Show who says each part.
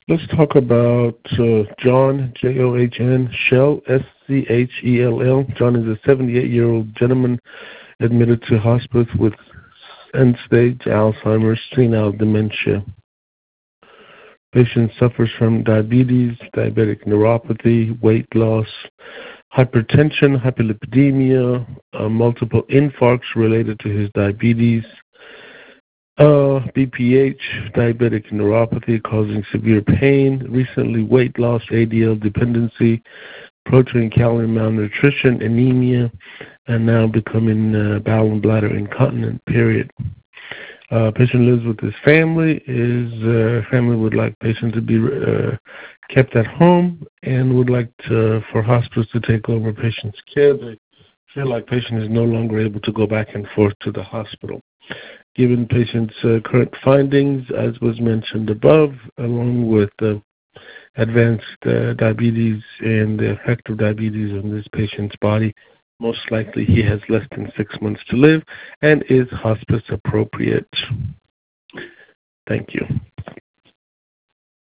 Speaker 1: Let's talk about John, John, Schell, Schell. John is a 78-year-old gentleman admitted to hospice with end-stage Alzheimer's, senile dementia. Patient suffers from diabetes, diabetic neuropathy, weight loss, hypertension, hyperlipidemia, multiple infarcts related to his diabetes, BPH, diabetic neuropathy causing severe pain, recently weight loss, ADL dependency, protein calorie malnutrition, anemia, and now becoming bowel and bladder incontinent, period. Patient lives with his family. His family would like patient to be kept at home and would like for hospice to take over patient's care. They feel like patient is no longer able to go back and forth to the hospital. Given patient's current findings, as was mentioned above, along with advanced diabetes and the effect of diabetes on this patient's body, most likely he has less than 6 months to live and is hospice appropriate. Thank you.